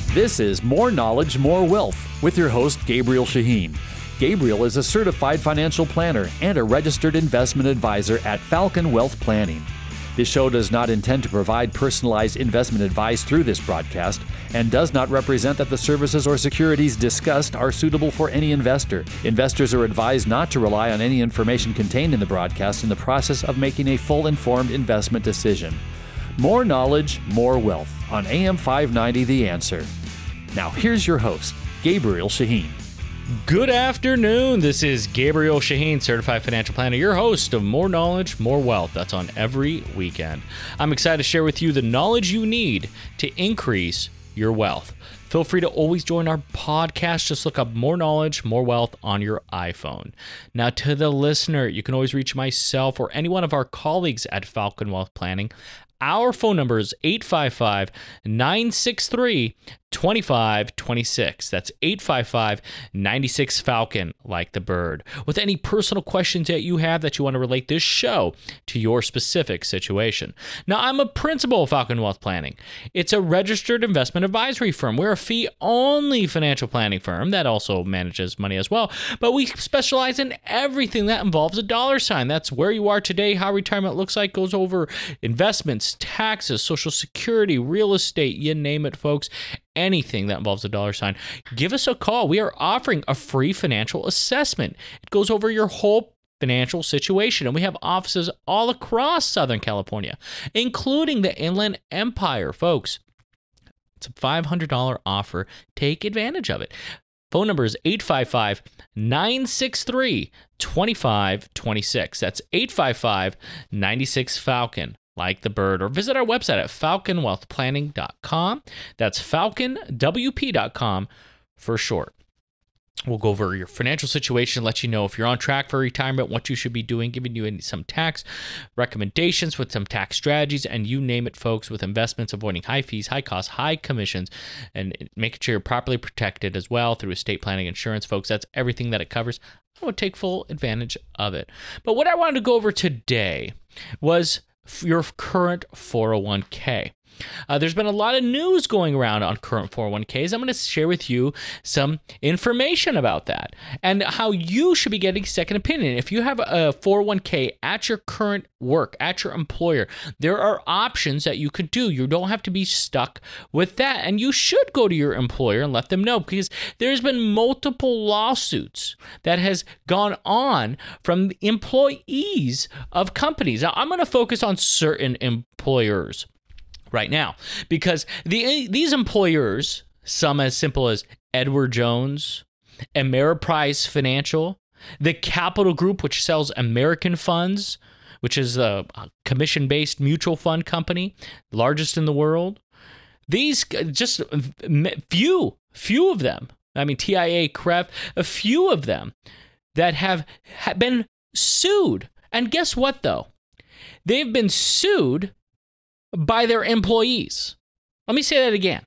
This is More Knowledge, More Wealth with your host, Gabriel Shaheen. Gabriel is a certified financial planner and a registered investment advisor at Falcon Wealth Planning. This show does not intend to provide personalized investment advice through this broadcast and does not represent that the services or securities discussed are suitable for any investor. Investors are advised not to rely on any information contained in the broadcast in the process of making a full informed investment decision. More knowledge, more wealth on AM 590 The Answer. Now here's your host, Gabriel Shaheen. Good afternoon. This is Gabriel Shaheen, Certified Financial Planner, your host of More Knowledge, More Wealth. That's on every weekend. I'm excited to share with you the knowledge you need to increase your wealth. Feel free to always join our podcast. Just look up More Knowledge, More Wealth on your iPhone. Now, to the listener, you can always reach myself or any one of our colleagues at Falcon Wealth Planning. Our phone number is 855-963-2526. That's 855-96-FALCON, like the bird. With any personal questions that you have that you want to relate this show to your specific situation. Now, I'm a principal of Falcon Wealth Planning. It's a registered investment advisory firm. We're a fee-only financial planning firm that also manages money as well. But we specialize in everything that involves a dollar sign. That's where you are today, how retirement looks like, goes over investments, taxes, Social Security, real estate, you name it, folks. Anything that involves a dollar sign. Give us a call. We are offering a free financial assessment. It goes over your whole financial situation, and we have offices all across Southern California, including the Inland Empire, folks. It's a $500 offer. Take advantage of it. Phone number is 855-963-2526. That's 855-96-FALCON. Like the bird, or visit our website at falconwealthplanning.com. That's falconwp.com for short. We'll go over your financial situation, let you know if you're on track for retirement, what you should be doing, giving you some tax recommendations with some tax strategies, and you name it, folks, with investments, avoiding high fees, high costs, high commissions, and making sure you're properly protected as well through estate planning, insurance, folks. That's everything that it covers. I would take full advantage of it. But what I wanted to go over today was your current 401k. There's been a lot of news going around on current 401ks. I'm going to share with you some information about that and how you should be getting second opinion. If you have a 401k at your current work, at your employer, there are options that you could do. You don't have to be stuck with that. And you should go to your employer and let them know, because there's been multiple lawsuits that has gone on from employees of companies. Now, I'm going to focus on certain employers right now, because these employers, some as simple as Edward Jones, Ameriprise Financial, the Capital Group, which sells American Funds, which is a commission-based mutual fund company, largest in the world. These, just few of them, I mean, TIA, CREF, a few of them that have been sued. And guess what, though? They've been sued by their employees. Let me say that again.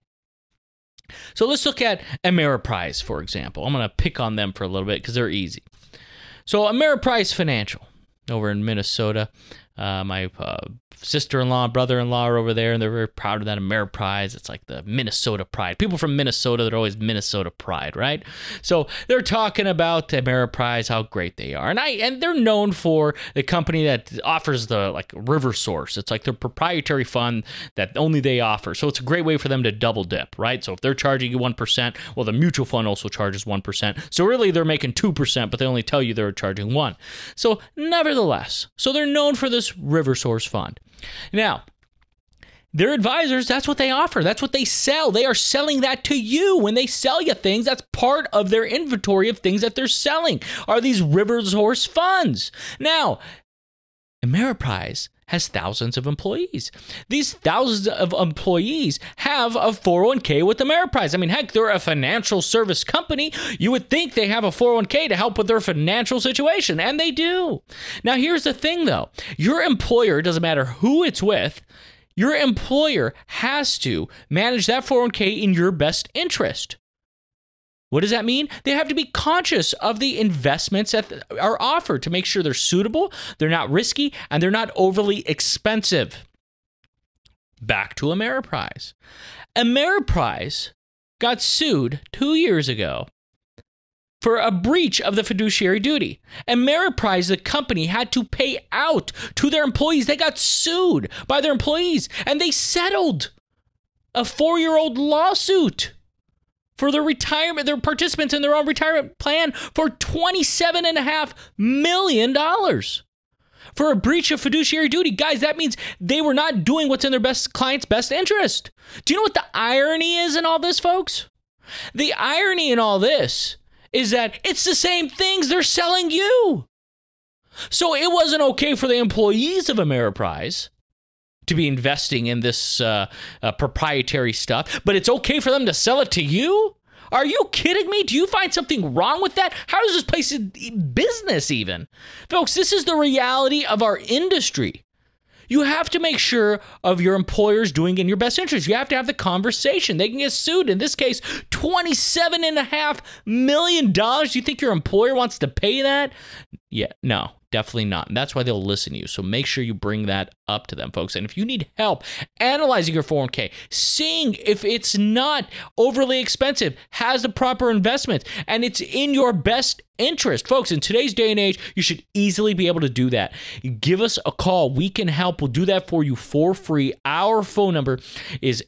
So let's look at Ameriprise, for example. I'm going to pick on them for a little bit because they're easy. So Ameriprise Financial over in Minnesota. My sister-in-law, brother-in-law are over there, and they're very proud of that Ameriprise. It's like the Minnesota pride. People from Minnesota, they're always Minnesota pride, right? So they're talking about Ameriprise, how great they are. And they're known for the company that offers the like River Source. It's like their proprietary fund that only they offer. So it's a great way for them to double dip, right? So if they're charging you 1%, well, the mutual fund also charges 1%. So really they're making 2%, but they only tell you they're charging 1%. So nevertheless, so they're known for this River Source fund. Now, their advisors, that's what they offer. That's what they sell. They are selling that to you. When they sell you things, that's part of their inventory of things that they're selling, are these River Source funds. Now, Ameriprise has thousands of employees. These thousands of employees have a 401k with Ameriprise. I mean, heck, they're a financial service company. You would think they have a 401k to help with their financial situation, and they do. Now, here's the thing, though. Your employer, doesn't matter who it's with, your employer has to manage that 401k in your best interest. What does that mean? They have to be conscious of the investments that are offered to make sure they're suitable, they're not risky, and they're not overly expensive. Back to Ameriprise. Ameriprise got sued 2 years ago for a breach of the fiduciary duty. And Ameriprise, the company, had to pay out to their employees. They got sued by their employees, and they settled a 4-year-old lawsuit for their retirement, their participants in their own retirement plan for $27.5 million for a breach of fiduciary duty. Guys, that means they were not doing what's in their client's best interest. Do you know what the irony is in all this, folks? The irony in all this is that it's the same things they're selling you. So it wasn't okay for the employees of Ameriprise to be investing in this proprietary stuff, but it's okay for them to sell it to you? Are you kidding me? Do you find something wrong with that? How is this place in business even? Folks, this is the reality of our industry. You have to make sure of your employers doing in your best interest. You have to have the conversation. They can get sued. In this case, $27.5 million. Do you think your employer wants to pay that? Yeah, no, definitely not. And that's why they'll listen to you. So make sure you bring that up to them, folks. And if you need help analyzing your 401k, seeing if it's not overly expensive, has the proper investments, and it's in your best interest, folks, in today's day and age, you should easily be able to do that. Give us a call. We can help. We'll do that for you for free. Our phone number is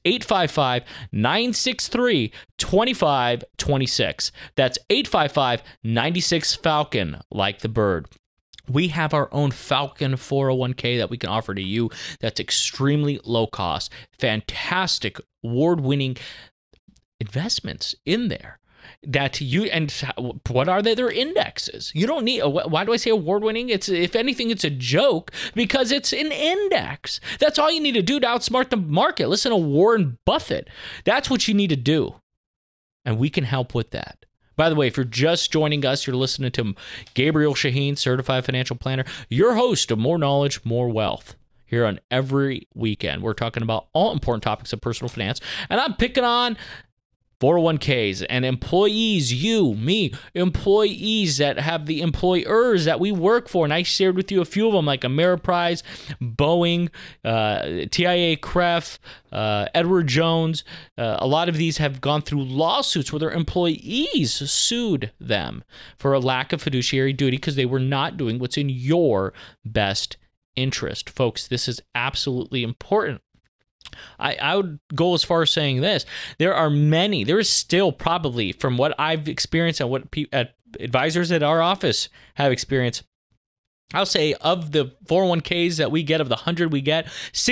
855-963-2526. That's 855-96-FALCON, like the bird. We have our own Falcon 401k that we can offer to you that's extremely low cost, fantastic, award-winning investments in there. That you, and what are they? They're indexes. You don't need, why do I say award-winning? It's, if anything, it's a joke because it's an index. That's all you need to do to outsmart the market. Listen to Warren Buffett. That's what you need to do. And we can help with that. By the way, if you're just joining us, you're listening to Gabriel Shaheen, Certified Financial Planner, your host of More Knowledge, More Wealth. Here on every weekend, we're talking about all important topics of personal finance, and I'm picking on 401ks and employees, you, me, employees that have the employers that we work for. And I shared with you a few of them, like Ameriprise, Boeing, TIA, CREF, Edward Jones. A lot of these have gone through lawsuits where their employees sued them for a lack of fiduciary duty because they were not doing what's in your best interest. Folks, this is absolutely important. I would go as far as saying this. There is still probably, from what I've experienced and what advisors at our office have experienced, I'll say of the 401ks that we get, of the 100 we get,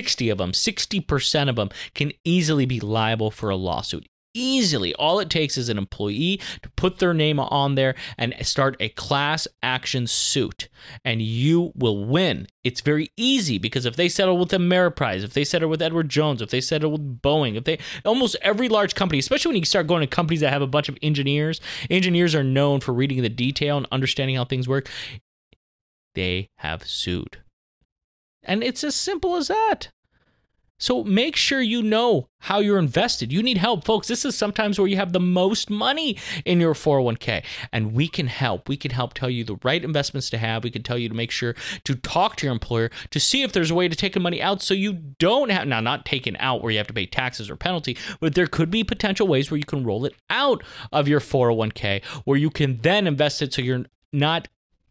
60% of them can easily be liable for a lawsuit. Easily. All it takes is an employee to put their name on there and start a class action suit, and you will win. It's very easy because if they settle with Ameriprise, if they settle with Edward Jones, if they settle with Boeing, almost every large company, especially when you start going to companies that have a bunch of engineers are known for reading the detail and understanding how things work. They have sued. And it's as simple as that. So make sure you know how you're invested. You need help, folks. This is sometimes where you have the most money in your 401k, and we can help. We can help tell you the right investments to have. We can tell you to make sure to talk to your employer to see if there's a way to take the money out so you don't have, now not taken out where you have to pay taxes or penalty, but there could be potential ways where you can roll it out of your 401k where you can then invest it so you're not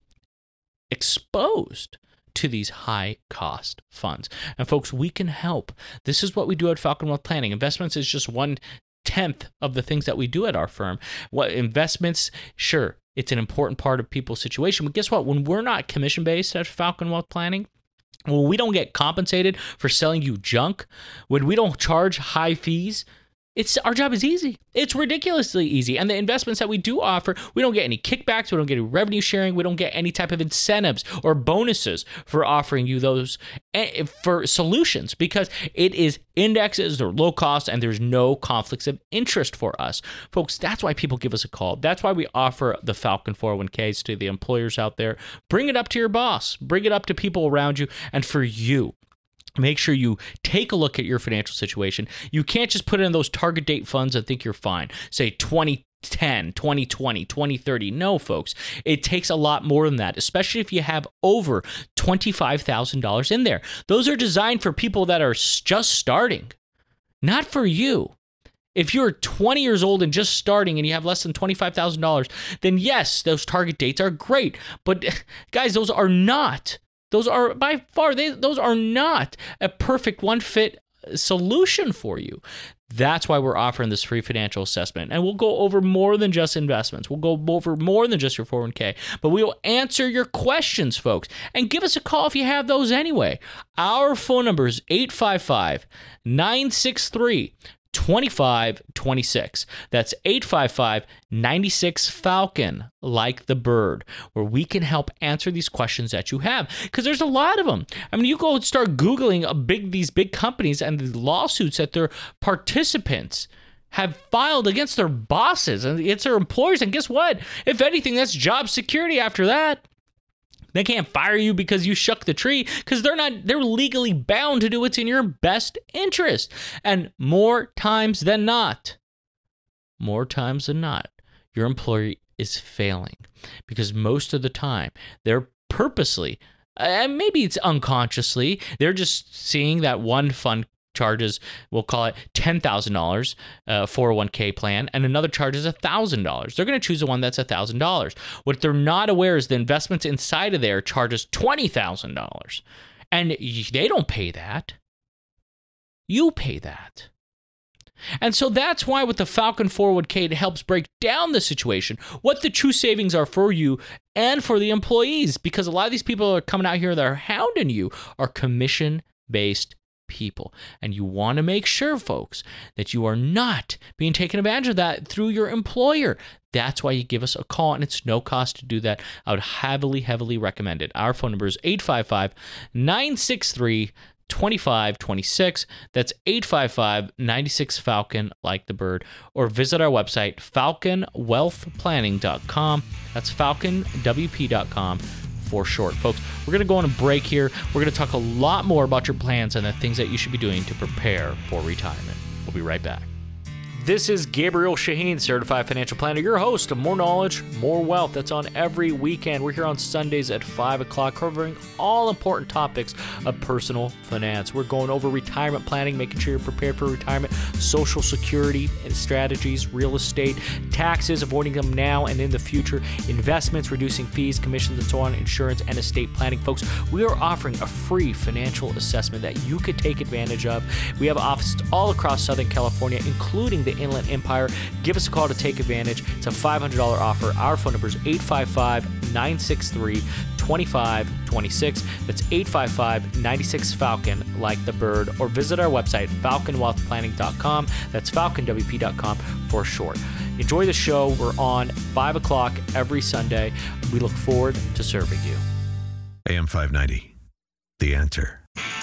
exposed to these high-cost funds. And folks, we can help. This is what we do at Falcon Wealth Planning. Investments is just 1/10 of the things that we do at our firm. What investments, sure, it's an important part of people's situation. But guess what? When we're not commission-based at Falcon Wealth Planning, when we don't get compensated for selling you junk, when we don't charge high fees, our job is easy. It's ridiculously easy. And the investments that we do offer, we don't get any kickbacks. We don't get any revenue sharing. We don't get any type of incentives or bonuses for offering you those for solutions because it is indexes, they're low cost, and there's no conflicts of interest for us. Folks, that's why people give us a call. That's why we offer the Falcon 401ks to the employers out there. Bring it up to your boss. Bring it up to people around you. And for you, make sure you take a look at your financial situation. You can't just put in those target date funds and think you're fine. Say 2010, 2020, 2030. No, folks. It takes a lot more than that, especially if you have over $25,000 in there. Those are designed for people that are just starting, not for you. If you're 20 years old and just starting and you have less than $25,000, then yes, those target dates are great. But guys, those are not a perfect one-fit solution for you. That's why we're offering this free financial assessment. And we'll go over more than just investments. We'll go over more than just your 401k. But we will answer your questions, folks. And give us a call if you have those anyway. Our phone number is 855-963-2526. That's 855-96-FALCON, like the bird, where we can help answer these questions that you have. Because there's a lot of them. I mean, you go and start Googling these big companies and the lawsuits that their participants have filed against their bosses and against their employers. And guess what? If anything, that's job security after that. They can't fire you because you shook the tree, because they're legally bound to do what's in your best interest. And more times than not, your employer is failing, because most of the time they're purposely, and maybe it's unconsciously, they're just seeing that one fund charges, we'll call it $10,000 401k plan, and another charges $1,000. They're going to choose the one that's $1,000. What they're not aware is the investments inside of there charges $20,000, and they don't pay that. You pay that. And so that's why with the Falcon 401k, it helps break down the situation, what the true savings are for you and for the employees, because a lot of these people are coming out here that are hounding you are commission-based people. And you want to make sure, folks, that you are not being taken advantage of that through your employer. That's why you give us a call, and it's no cost to do that. I would heavily recommend it. Our phone number is 855-963-2526. That's 855-96-FALCON, like the bird, or visit our website, falconwealthplanning.com. That's falconwp.com. for short. Folks, we're going to go on a break here. We're going to talk a lot more about your plans and the things that you should be doing to prepare for retirement. We'll be right back. This is Gabriel Shaheen, Certified Financial Planner, your host of More Knowledge, More Wealth. That's on every weekend. We're here on Sundays at 5 o'clock, covering all important topics of personal finance. We're going over retirement planning, making sure you're prepared for retirement, Social Security and strategies, real estate, taxes, avoiding them now and in the future, investments, reducing fees, commissions, and so on, insurance, and estate planning. Folks, we are offering a free financial assessment that you could take advantage of. We have offices all across Southern California, including the Inland Empire. Give us a call to take advantage. It's a $500 offer. Our phone number is 855-963-2526. That's 855-96-FALCON, like the bird, or visit our website, falconwealthplanning.com. That's falconwp.com for short. Enjoy the show. We're on 5 o'clock every Sunday. We look forward to serving you. AM 590, The Answer.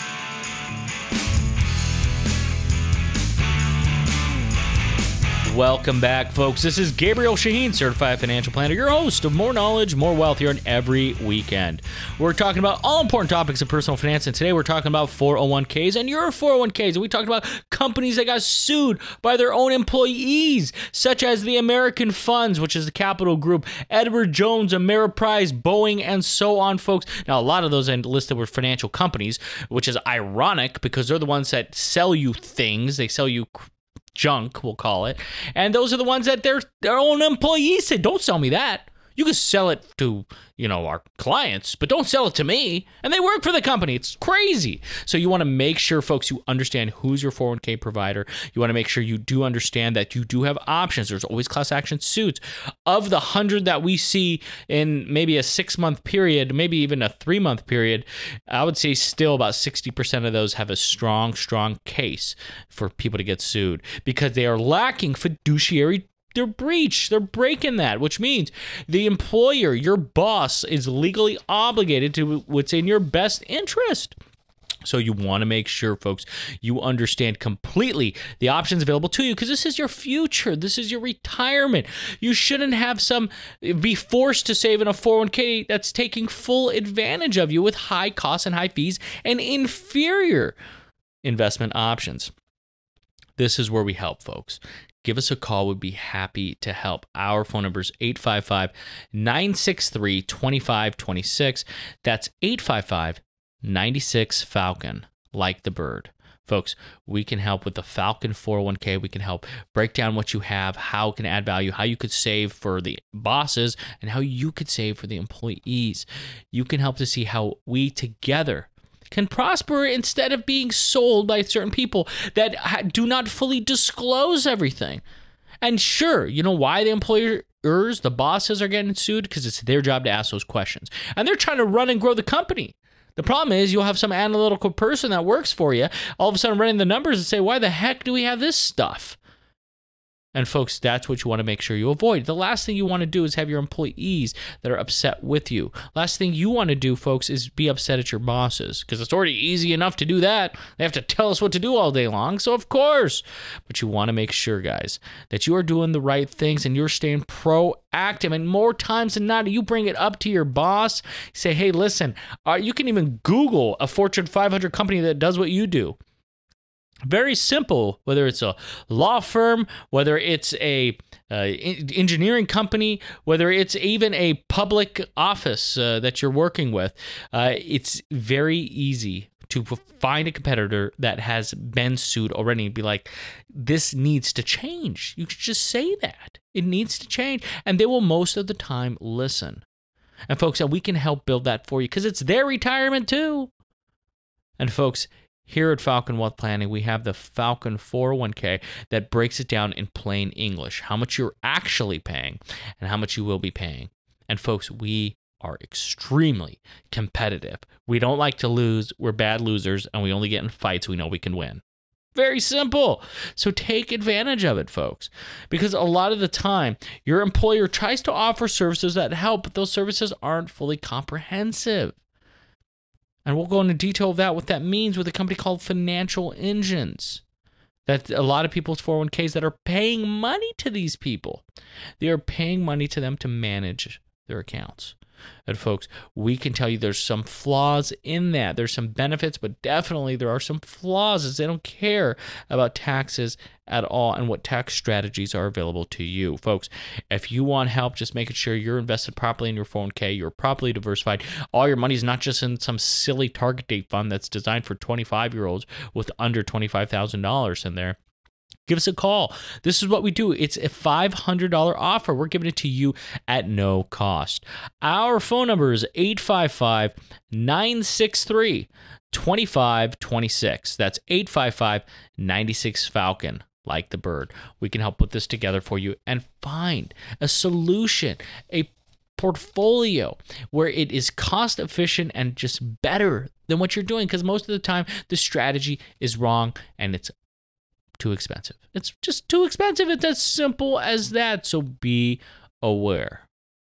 Welcome back, folks. This is Gabriel Shaheen, Certified Financial Planner, your host of More Knowledge, More Wealth here on every weekend. We're talking about all important topics of personal finance, and today we're talking about 401ks and your 401ks. And we talked about companies that got sued by their own employees, such as the American Funds, which is the Capital Group, Edward Jones, Ameriprise, Boeing, and so on, folks. Now, a lot of those listed were financial companies, which is ironic because they're the ones that sell you things. They sell you junk, we'll call it. And those are the ones that their own employees said, don't sell me that. You can sell it to, our clients, but don't sell it to me. And they work for the company. It's crazy. So you want to make sure, folks, you understand who's your 401k provider. You want to make sure you do understand that you do have options. There's always class action suits. Of the 100 that we see in maybe a 6-month period, maybe even a 3-month period, I would say still about 60% of those have a strong case for people to get sued because they are lacking fiduciary. They're breaking that, which means the employer, your boss, is legally obligated to what's in your best interest. So you want to make sure, folks, you understand completely the options available to you because this is your future. This is your retirement. You shouldn't be forced to save in a 401k that's taking full advantage of you with high costs and high fees and inferior investment options. This is where we help, folks. Give us a call. We'd be happy to help. Our phone number is 855-963-2526. That's 855-96-FALCON, like the bird. Folks, we can help with the Falcon 401k. We can help break down what you have, how it can add value, how you could save for the bosses, and how you could save for the employees. You can help to see how we together can prosper instead of being sold by certain people that do not fully disclose everything. And sure, you know why the employers, the bosses are getting sued? Because it's their job to ask those questions. And they're trying to run and grow the company. The problem is you'll have some analytical person that works for you all of a sudden running the numbers and say, why the heck do we have this stuff? And folks, that's what you want to make sure you avoid. The last thing you want to do is have your employees that are upset with you. Last thing you want to do, folks, is be upset at your bosses, because it's already easy enough to do that. They have to tell us what to do all day long, so of course. But you want to make sure, guys, that you are doing the right things and you're staying proactive. And more times than not, you bring it up to your boss. Say, hey, listen, you can even Google a Fortune 500 company that does what you do. Very simple, whether it's a law firm, whether it's a engineering company, whether it's even a public office that you're working with. It's very easy to find a competitor that has been sued already and be like, this needs to change. You should just say that. It needs to change. And they will most of the time listen. And folks, we can help build that for you because it's their retirement too. And folks, here at Falcon Wealth Planning, we have the Falcon 401k that breaks it down in plain English, how much you're actually paying and how much you will be paying. And folks, we are extremely competitive. We don't like to lose. We're bad losers, and we only get in fights we know we can win. Very simple. So take advantage of it, folks, because a lot of the time, your employer tries to offer services that help, but those services aren't fully comprehensive. And we'll go into detail of that, what that means with a company called Financial Engines. That a lot of people's 401ks that are paying money to these people. They are paying money to them to manage their accounts. And folks, we can tell you there's some flaws in that. There's some benefits, but definitely there are some flaws as they don't care about taxes at all and what tax strategies are available to you. Folks, if you want help, just making sure you're invested properly in your 401k, you're properly diversified. All your money is not just in some silly target date fund that's designed for 25-year-olds with under $25,000 in there. Give us a call. This is what we do. It's a $500 offer. We're giving it to you at no cost. Our phone number is 855-963-2526. That's 855-96-FALCON, like the bird. We can help put this together for you and find a solution, a portfolio where it is cost efficient and just better than what you're doing, because most of the time the strategy is wrong and it's too expensive. It's just too expensive. It's as simple as that. So be aware.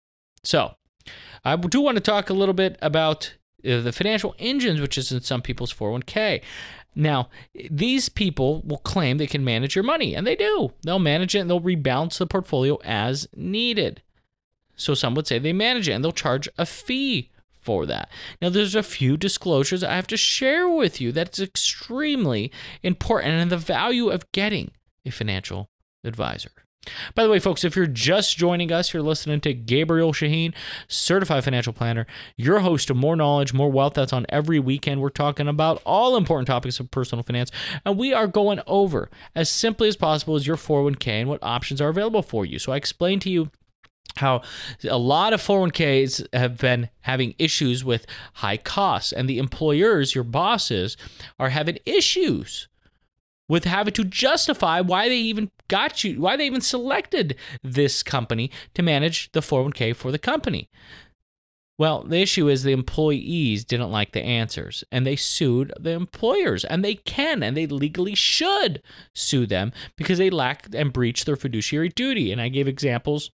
So I do want to talk a little bit about the Financial Engines, which is in some people's 401k. Now, these people will claim they can manage your money, and they do. They'll manage it and they'll rebalance the portfolio as needed. So some would say they manage it and they'll charge a fee for that. Now, there's a few disclosures I have to share with you that's extremely important and the value of getting a financial advisor. By the way, folks, if you're just joining us, you're listening to Gabriel Shaheen, certified financial planner, your host of More Knowledge, More Wealth. That's on every weekend. We're talking about all important topics of personal finance, and we are going over as simply as possible as your 401k and what options are available for you. So I explained to you how a lot of 401ks have been having issues with high costs, and the employers, your bosses, are having issues with having to justify why they even got you, why they even selected this company to manage the 401k for the company. Well, the issue is the employees didn't like the answers, and they sued the employers, and they can, and they legally should sue them because they lack and breach their fiduciary duty. And I gave examples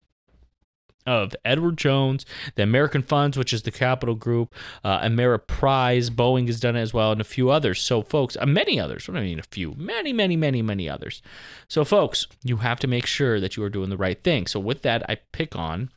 of Edward Jones, the American Funds, which is the Capital Group, Ameriprise, Boeing has done it as well, and a few others. So, folks, many others. What do I mean a few? Many others. So, folks, you have to make sure that you are doing the right thing. So, with that, I pick on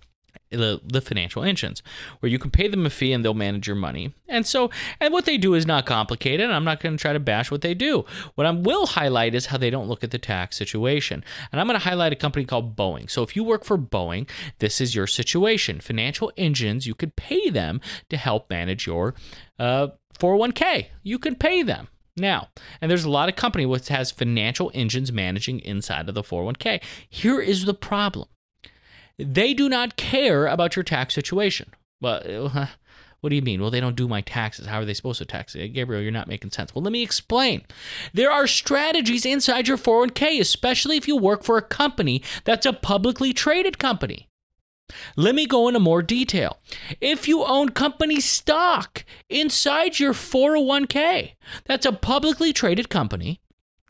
the Financial Engines, where you can pay them a fee and they'll manage your money. And what they do is not complicated. And I'm not going to try to bash what they do. What I will highlight is how they don't look at the tax situation. And I'm going to highlight a company called Boeing. So if you work for Boeing, this is your situation. Financial Engines, you could pay them to help manage your 401k. You can pay them. Now, and there's a lot of company which has financial engines managing inside of the 401k. Here is the problem. They do not care about your tax situation. Well, what do you mean? Well, they don't do my taxes. How are they supposed to tax it? Gabriel, you're not making sense. Well, let me explain. There are strategies inside your 401k, especially if you work for a company that's a publicly traded company. Let me go into more detail. If you own company stock inside your 401k, that's a publicly traded company,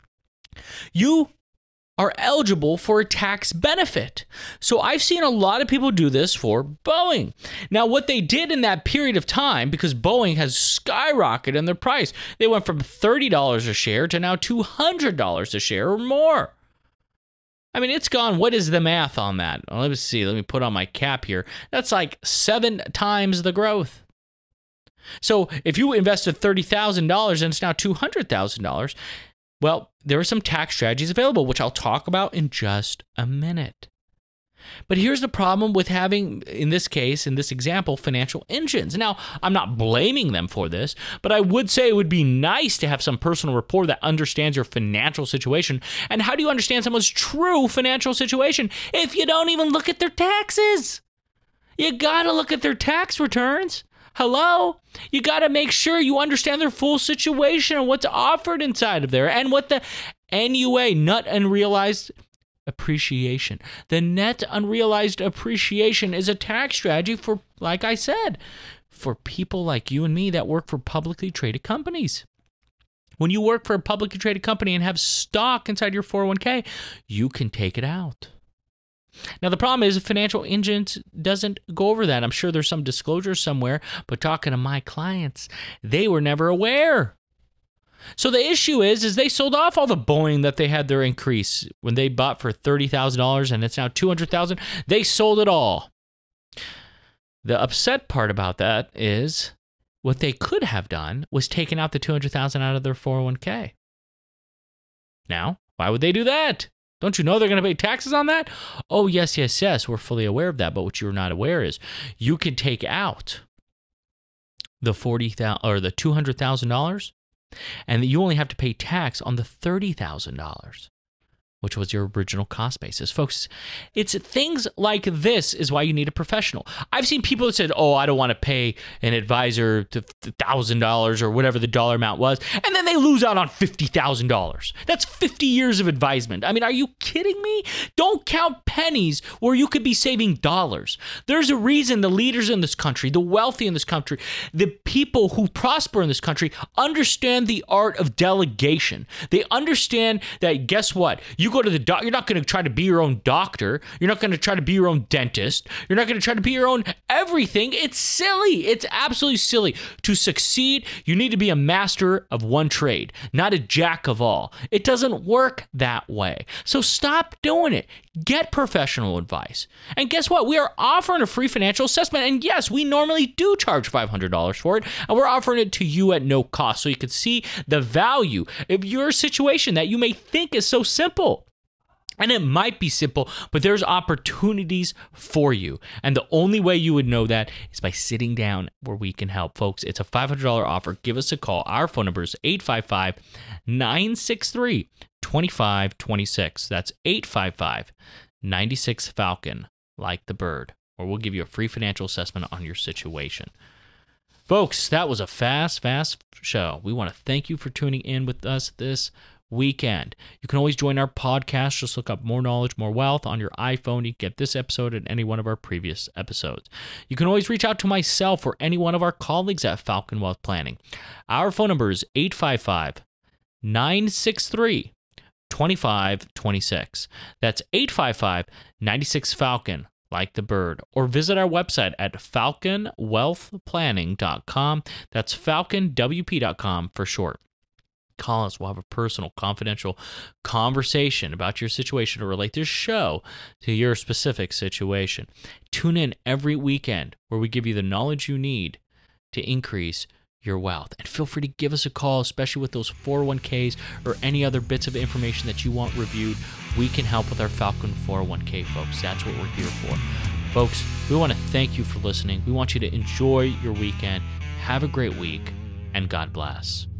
you are eligible for a tax benefit. So I've seen a lot of people do this for Boeing. Now, what they did in that period of time, because Boeing has skyrocketed in their price, they went from $30 a share to now $200 a share or more. I mean, it's gone. What is the math on that? Well, let me see. Let me put on my cap here. That's like 7 times the growth. So if you invested $30,000 and it's now $200,000, well, there are some tax strategies available, which I'll talk about in just a minute. But here's the problem with having, in this case, in this example, financial engines. Now, I'm not blaming them for this, but I would say it would be nice to have some personal rapport that understands your financial situation. And how do you understand someone's true financial situation if you don't even look at their taxes? You gotta look at their tax returns. Hello? You gotta make sure you understand their full situation and what's offered inside of there and what the NUA, net unrealized appreciation. The net unrealized appreciation is a tax strategy for, like I said, for people like you and me that work for publicly traded companies. When you work for a publicly traded company and have stock inside your 401k, you can take it out. Now, the problem is Financial Engines doesn't go over that. I'm sure there's some disclosure somewhere, but talking to my clients, they were never aware. So the issue is they sold off all the Boeing that they had their increase when they bought for $30,000 and it's now $200,000. They sold it all. The upset part about that is what they could have done was taken out the $200,000 out of their 401k. Now, why would they do that? Don't you know they're going to pay taxes on that? Oh, yes. We're fully aware of that. But what you're not aware is you can take out the $200,000. And you only have to pay tax on the $30,000, which was your original cost basis. Folks, it's things like this is why you need a professional. I've seen people that said, oh, I don't want to pay an advisor to $1,000 or whatever the dollar amount was, and then they lose out on $50,000. That's 50 years of advisement. I mean, are you kidding me? Don't count pennies where you could be saving dollars. There's a reason the leaders in this country, the wealthy in this country, the people who prosper in this country understand the art of delegation. They understand that, guess what? You go to the doctor, you're not going to try to be your own doctor. You're not going to try to be your own dentist. You're not going to try to be your own everything. It's silly. It's absolutely silly. To succeed, you need to be a master of one trade, not a jack of all. It doesn't work that way. So stop doing it. Get professional advice. And guess what? We are offering a free financial assessment. And yes, we normally do charge $500 for it. And we're offering it to you at no cost so you can see the value of your situation that you may think is so simple. And it might be simple, but there's opportunities for you. And the only way you would know that is by sitting down where we can help. Folks, it's a $500 offer. Give us a call. Our phone number is 855-963-2526. That's 855-96-FALCON, like the bird. Or we'll give you a free financial assessment on your situation. Folks, that was a fast show. We want to thank you for tuning in with us this weekend. You can always join our podcast. Just look up More Knowledge, More Wealth on your iPhone. You can get this episode and any one of our previous episodes. You can always reach out to myself or any one of our colleagues at Falcon Wealth Planning. Our phone number is 855-963-2526. That's 855-96-FALCON, like the bird. Or visit our website at falconwealthplanning.com. That's falconwp.com for short. Call us. We'll have a personal, confidential conversation about your situation to relate this show to your specific situation. Tune in every weekend where we give you the knowledge you need to increase your wealth. And feel free to give us a call, especially with those 401ks or any other bits of information that you want reviewed. We can help with our Falcon 401k, folks. That's what we're here for. Folks, we want to thank you for listening. We want you to enjoy your weekend. Have a great week, and God bless.